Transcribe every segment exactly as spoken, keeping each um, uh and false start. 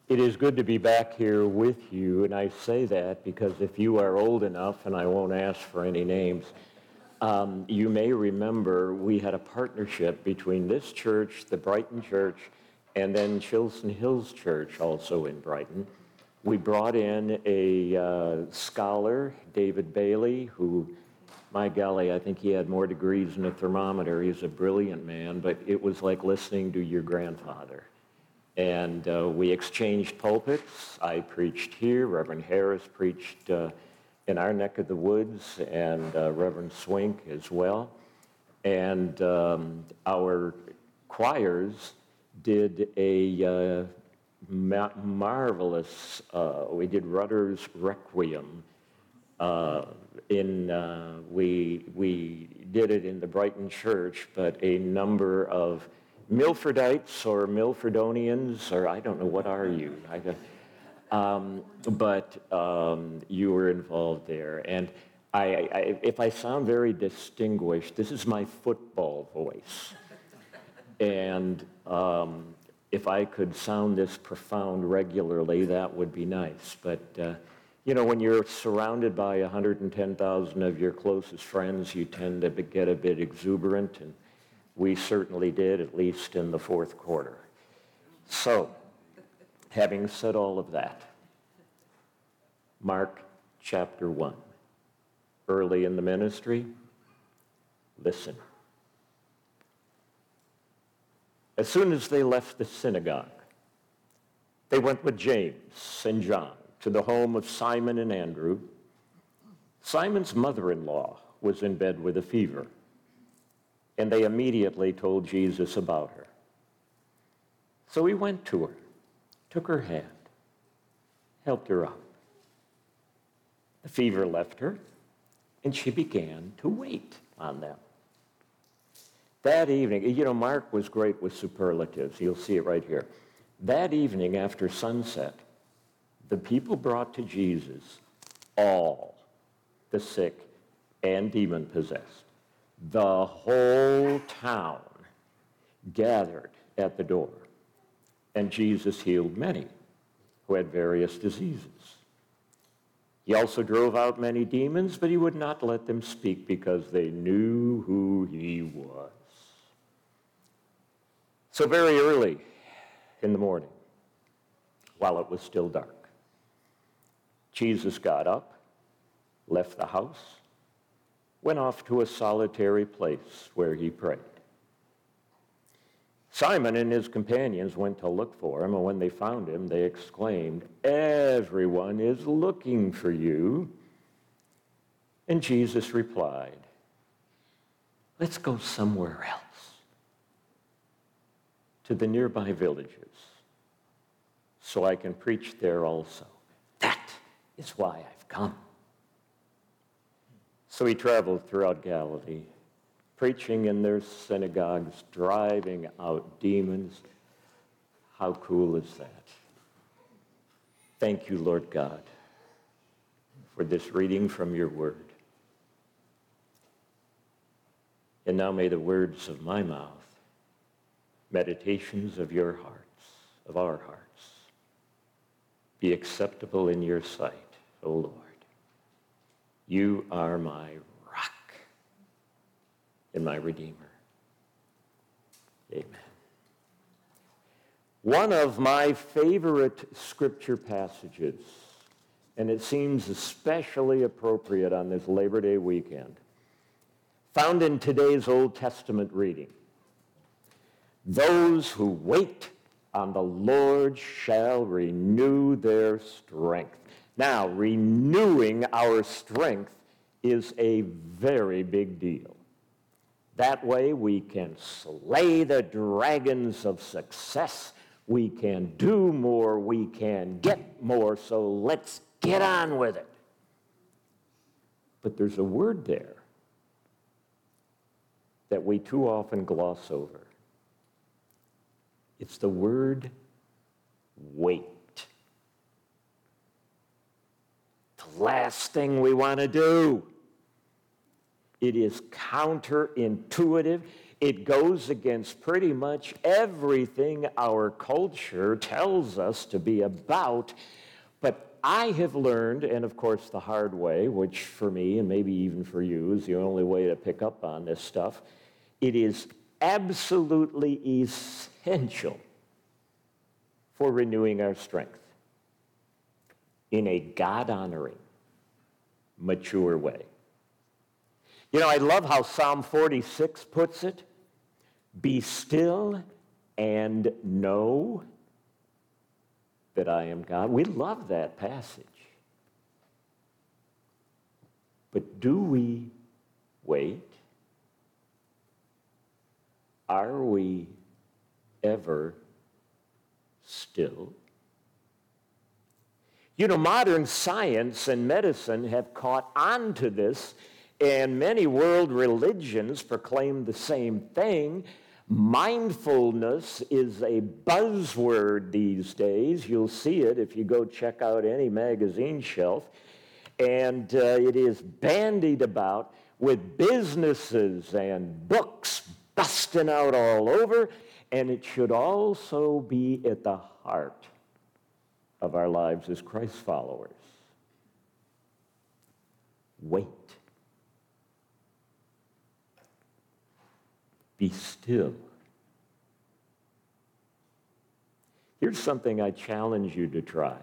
It is good to be back here with you, and I say that because if you are old enough, and I won't ask for any names, um, you may remember we had a partnership between this church, the Brighton Church, and then Chilson Hills Church, also in Brighton. We brought in a uh, scholar, David Bailey, who, my golly, I think he had more degrees than a thermometer. He's a brilliant man, but it was like listening to your grandfather. And uh, we exchanged pulpits. I preached here. Reverend Harris preached uh, in our neck of the woods, and uh, Reverend Swink as well. And um, our choirs did a uh, ma- marvelous, uh, we did Rudder's Requiem. Uh, in uh, we we did it in the Brighton Church, but a number of Milfordites or Milfordonians, or I don't know, what are you? I, um, but um, you were involved there. And I, I, if I sound very distinguished, this is my football voice. And um, if I could sound this profound regularly, that would be nice. But, uh, you know, when you're surrounded by one hundred ten thousand of your closest friends, you tend to get a bit exuberant, and we certainly did, at least in the fourth quarter. So, having said all of that, Mark chapter one. Early in the ministry, listen. As soon as they left the synagogue, they went with James and John to the home of Simon and Andrew. Simon's mother-in-law was in bed with a fever, and they immediately told Jesus about her. So he went to her, took her hand, helped her up. The fever left her, and she began to wait on them. That evening, you know, Mark was great with superlatives. You'll see it right here. That evening after sunset, the people brought to Jesus all the sick and demon-possessed. The whole town gathered at the door, and Jesus healed many who had various diseases. He also drove out many demons, but he would not let them speak because they knew who he was. So very early in the morning, while it was still dark, Jesus got up, left the house, went off to a solitary place where he prayed. Simon and his companions went to look for him, and when they found him, they exclaimed, "Everyone is looking for you." And Jesus replied, "Let's go somewhere else, to the nearby villages, so I can preach there also. That is why I've come." So he traveled throughout Galilee, preaching in their synagogues, driving out demons. How cool is that? Thank you, Lord God, for this reading from your word. And now may the words of my mouth, meditations of your hearts, of our hearts, be acceptable in your sight, O Lord. You are my rock and my Redeemer. Amen. One of my favorite scripture passages, and it seems especially appropriate on this Labor Day weekend, found in today's Old Testament reading. Those who wait on the Lord shall renew their strength. Now, renewing our strength is a very big deal. That way we can slay the dragons of success. We can do more. We can get more. So let's get on with it. But there's a word there that we too often gloss over. It's the word wait. The last thing we want to do. It is counterintuitive. It goes against pretty much everything our culture tells us to be about. But I have learned, and of course the hard way, which for me and maybe even for you is the only way to pick up on this stuff, it is absolutely essential for renewing our strength in a God-honoring, mature way. You know, I love how Psalm forty-six puts it. Be still and know that I am God. We love that passage. But do we wait? Are we ever still? You know, modern science and medicine have caught on to this, and many world religions proclaim the same thing. Mindfulness is a buzzword these days. You'll see it if you go check out any magazine shelf. And uh, it is bandied about with businesses and books busting out all over. And it should also be at the heart of our lives as Christ followers. Wait. Be still. Here's something I challenge you to try.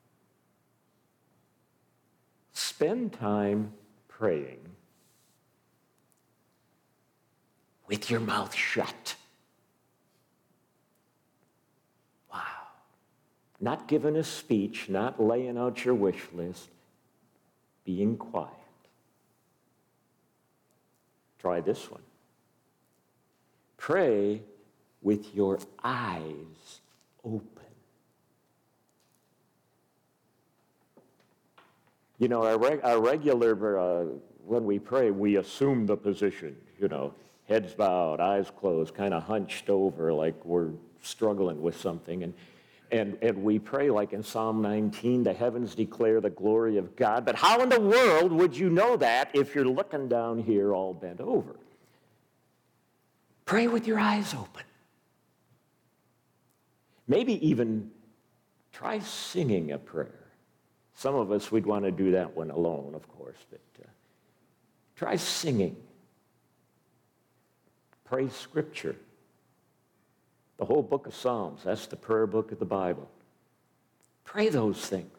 Spend time praying with your mouth shut. Wow. Not giving a speech, not laying out your wish list, being quiet. Try this one. Pray with your eyes open. You know, our, reg- our regular, uh, when we pray, we assume the position, you know, heads bowed, eyes closed, kind of hunched over like we're struggling with something. And, and, and we pray like in Psalm nineteen, the heavens declare the glory of God. But how in the world would you know that if you're looking down here all bent over? Pray with your eyes open. Maybe even try singing a prayer. Some of us, we'd want to do that one alone, of course, but uh, try singing. Pray Scripture. The whole book of Psalms, that's the prayer book of the Bible. Pray those things.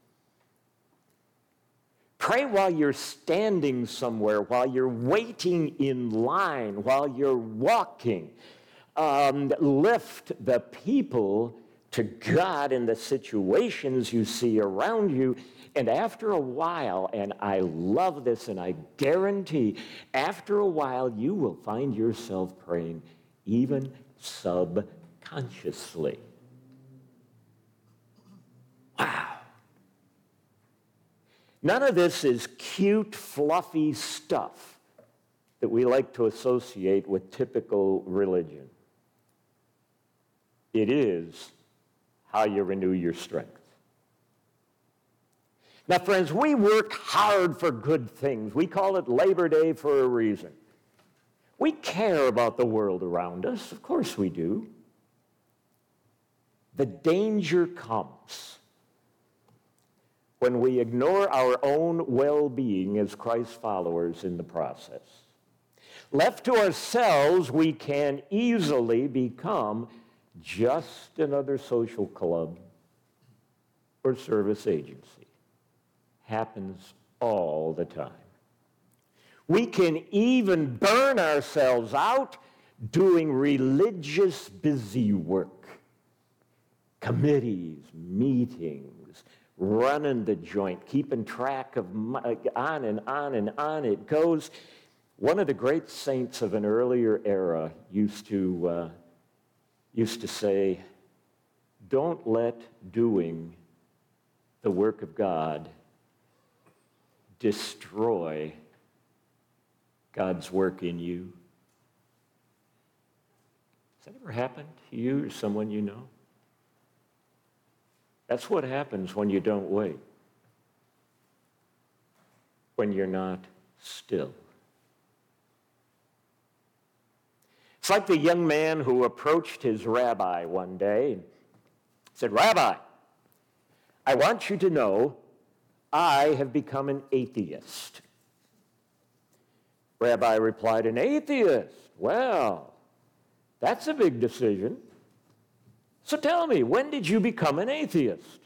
Pray while you're standing somewhere, while you're waiting in line, while you're walking. Um, lift the people to God in the situations you see around you. And after a while, and I love this and I guarantee, after a while you will find yourself praying even subconsciously. Wow. None of this is cute, fluffy stuff that we like to associate with typical religion. It is how you renew your strength. Now, friends, we work hard for good things. We call it Labor Day for a reason. We care about the world around us. Of course we do. The danger comes when we ignore our own well-being as Christ followers in the process. Left to ourselves, we can easily become just another social club or service agency. Happens all the time. We can even burn ourselves out doing religious busy work. Committees, meetings, running the joint, keeping track of, on and on and on it goes. One of the great saints of an earlier era used to uh, used to say, don't let doing the work of God destroy God's work in you. Has that ever happened to you or someone you know? That's what happens when you don't wait, when you're not still. It's like the young man who approached his rabbi one day and said, "Rabbi, I want you to know I have become an atheist." Rabbi replied, "An atheist? Well, that's a big decision. So tell me, when did you become an atheist?"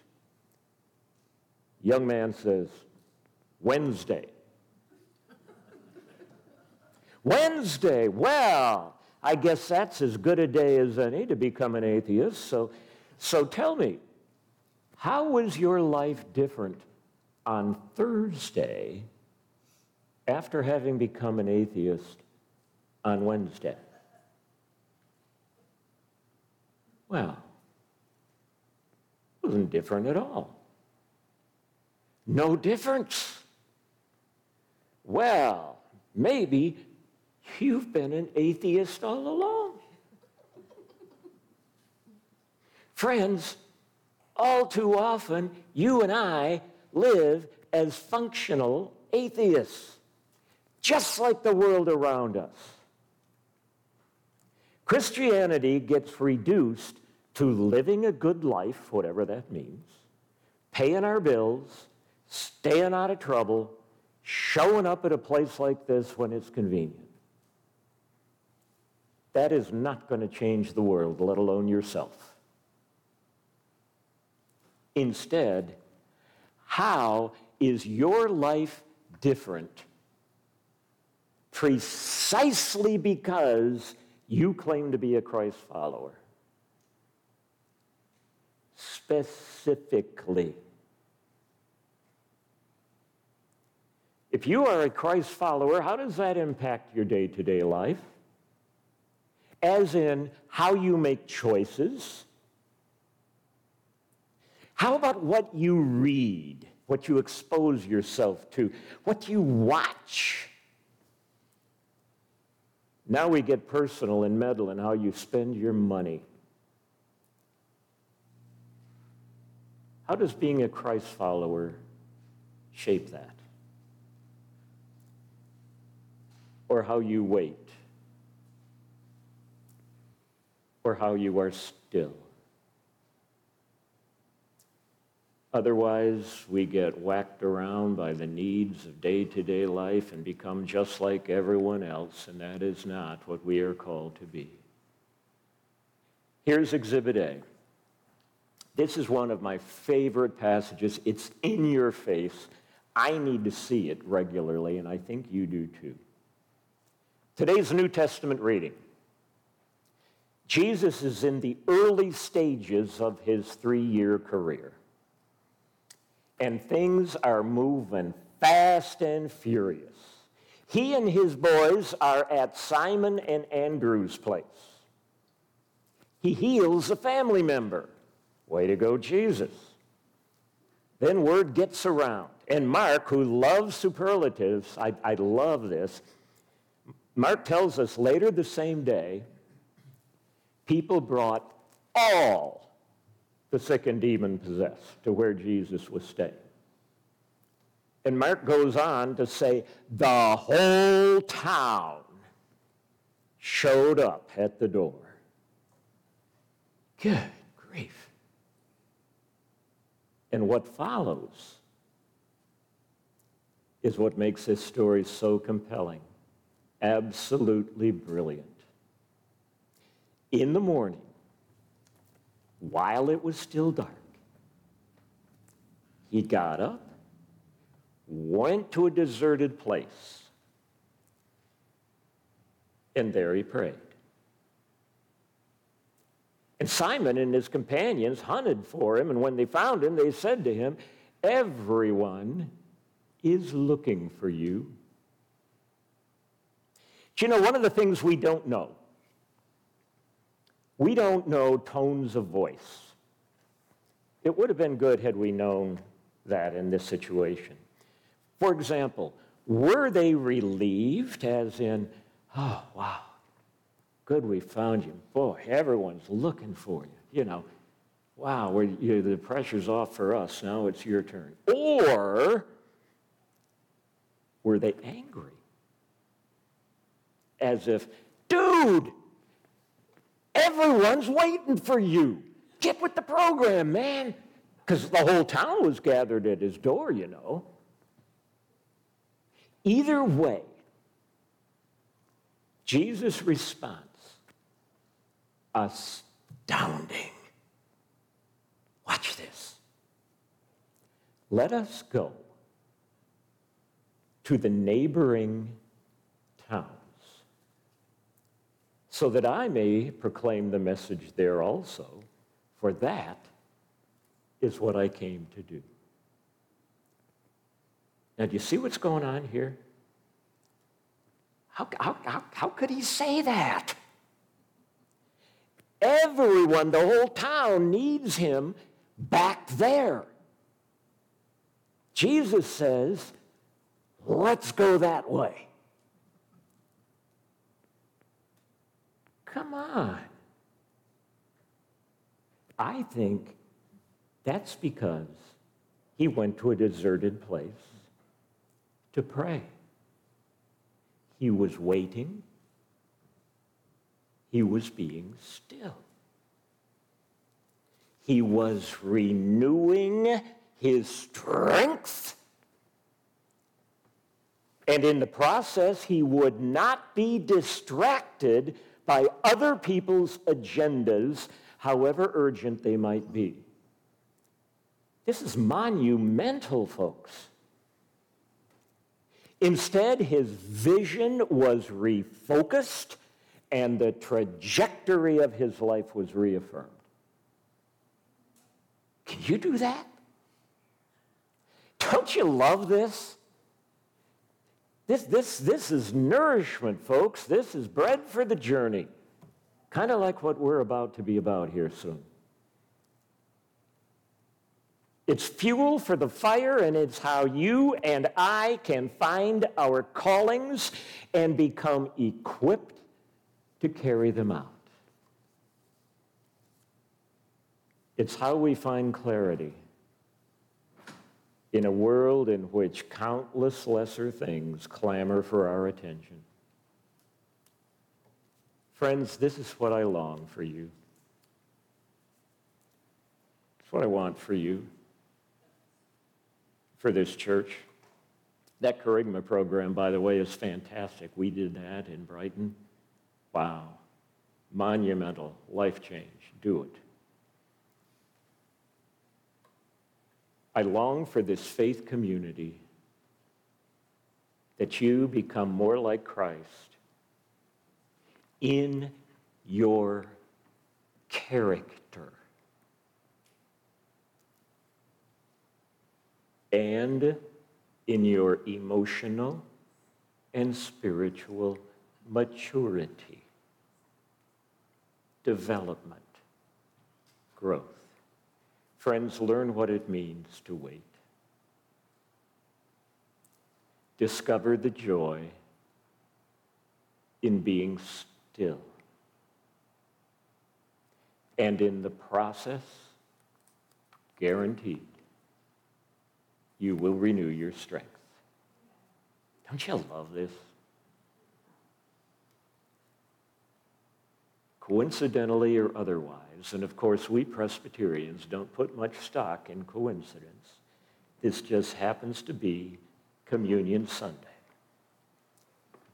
Young man says, "Wednesday." Wednesday, well, I guess that's as good a day as any to become an atheist. So, so tell me, how was your life different on Thursday after having become an atheist on Wednesday? Well, it wasn't different at all. No difference. Well, maybe you've been an atheist all along. Friends, all too often, you and I live as functional atheists, just like the world around us. Christianity gets reduced to living a good life, whatever that means, paying our bills, staying out of trouble, showing up at a place like this when it's convenient. That is not going to change the world, let alone yourself. Instead, how is your life different precisely because you claim to be a Christ follower? Specifically. If you are a Christ follower, how does that impact your day-to-day life? As in how you make choices. How about what you read, what you expose yourself to, what you watch? Now we get personal and meddle in how you spend your money. How does being a Christ follower shape that? Or how you wait? Or how you are still? Otherwise, we get whacked around by the needs of day-to-day life and become just like everyone else, and that is not what we are called to be. Here's Exhibit A. This is one of my favorite passages. It's in your face. I need to see it regularly, and I think you do too. Today's New Testament reading. Jesus is in the early stages of his three-year career. And things are moving fast and furious. He and his boys are at Simon and Andrew's place. He heals a family member. Way to go, Jesus. Then word gets around. And Mark, who loves superlatives, I, I love this, Mark tells us later the same day, people brought all the sick and demon-possessed to where Jesus was staying. And Mark goes on to say, the whole town showed up at the door. Good grief. And what follows is what makes this story so compelling, absolutely brilliant. In the morning, while it was still dark, he got up, went to a deserted place, and there he prayed. And Simon and his companions hunted for him, and when they found him, they said to him, "Everyone is looking for you." Do you know, one of the things we don't know, we don't know tones of voice. It would have been good had we known that in this situation. For example, were they relieved, as in, "Oh, wow, good we found you. Boy, everyone's looking for you. You know, wow, we're, you, the pressure's off for us. Now it's your turn." Or were they angry? As if, "Dude, Everyone's waiting for you. Get with the program, man. Because the whole town was gathered at his door, you know. Either way, Jesus' response, astounding. Watch this. Let us go to the neighboring towns, so that I may proclaim the message there also, for that is what I came to do. Now, do you see what's going on here? How, how, how, how could he say that? Everyone, the whole town needs him back there. Jesus says, let's go that way. Come on. I think that's because he went to a deserted place to pray. He was waiting. He was being still. He was renewing his strength. And in the process, he would not be distracted by other people's agendas, however urgent they might be. This is monumental, folks. Instead, his vision was refocused, and the trajectory of his life was reaffirmed. Can you do that? Don't you love this? This, this, this is nourishment, folks. This is bread for the journey. Kind of like what we're about to be about here soon. It's fuel for the fire, and it's how you and I can find our callings and become equipped to carry them out. It's how we find clarity in a world in which countless lesser things clamor for our attention. Friends, this is what I long for you. It's what I want for you, for this church. That Kerygma program, by the way, is fantastic. We did that in Brighton. Wow. Monumental, life change. Do it. I long for this faith community, that you become more like Christ in your character and in your emotional and spiritual maturity, development, growth. Friends, learn what it means to wait. Discover the joy in being still. And in the process, guaranteed, you will renew your strength. Don't you love this? Coincidentally or otherwise, and of course we Presbyterians don't put much stock in coincidence, this just happens to be Communion Sunday.